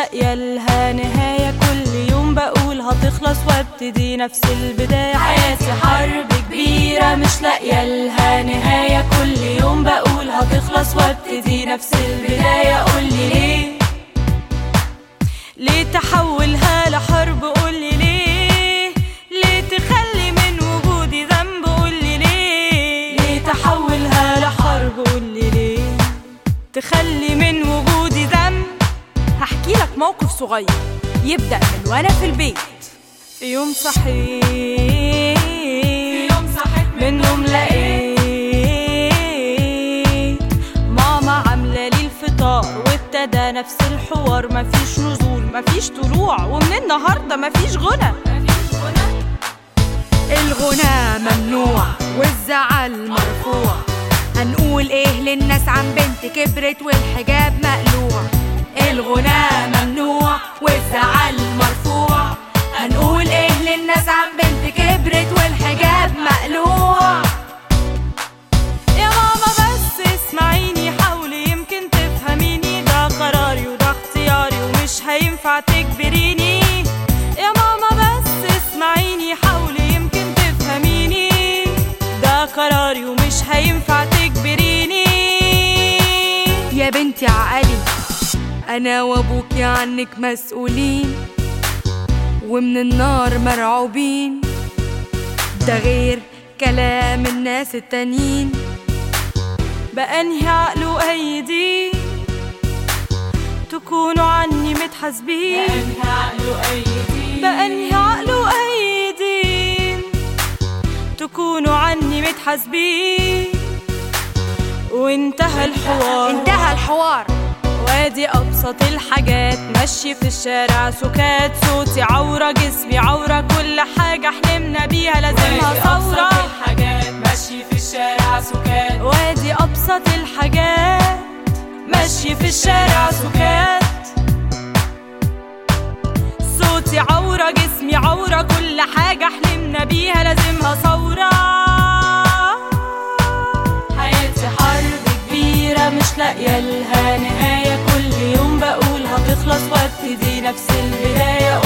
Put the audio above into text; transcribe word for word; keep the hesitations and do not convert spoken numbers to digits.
لاقيه لها نهايه، كل يوم بقول هتخلص وابتدي نفس البدايه. حياتي حرب كبيره مش لاقيه لها نهايه، كل يوم بقول هتخلص وابتدي نفس البدايه. قولي ليه ليه تحولها لحرب؟ قولي ليه ليه تخلي من وجودي ذنب؟ قولي ليه ليه تحولها لحرب؟ قولي ليه تخلي من وجودي ذنب؟ هحكي لك موقف صغير يبدأ من وانا في البيت. في يوم صحيت في يوم صحيت من نوم لقيت ماما عامله لي الفطار، وابتدى نفس الحوار. مفيش نزول مفيش طلوع، ومن النهارده مفيش غنى. الغنى ممنوع والزعل مرفوع، هنقول ايه للناس عن بنت كبرت والحجاب مقلوع؟ الغنى ممنوع والزعل مرفوع، هنقول ايه للناس عن بنت كبرت والحجاب مقلوع؟ يا ماما بس اسمعيني، حاولي يمكن تفهميني، ده قراري وده اختياري ومش هينفع تجبريني. يا ماما بس اسمعيني، حاولي يمكن تفهميني، ده قراري ومش هينفع تجبريني. يا بنتي عقلي، أنا وأبوكي عنك مسؤولين، ومن النار مرعوبين، ده غير كلام الناس التانيين. بأنهي عقل وأي دين تكونوا عني متحاسبين؟ بأنهي عقل وأي دين بأنهي عقل وأي دين تكونوا عني متحاسبين؟ وانتهى الحوار انتهى الحوار وادي أبسط الحاجات، مشي في الشارع سكات، صوتي عورة جسمي عورة، كل حاجة حلمنا بيها لازمها ثورة. وادي أبسط الحاجات مشي في الشارع سكات، وادي أبسط الحاجات مشي في الشارع سكات، صوتي عورة جسمي عورة، كل حاجة حلمنا بيها لازمها ثورة. حياتي حرب كبيرة مش لاقيه لها نهايه، كل يوم بقول هتخلص وابتدي نفس البدايه.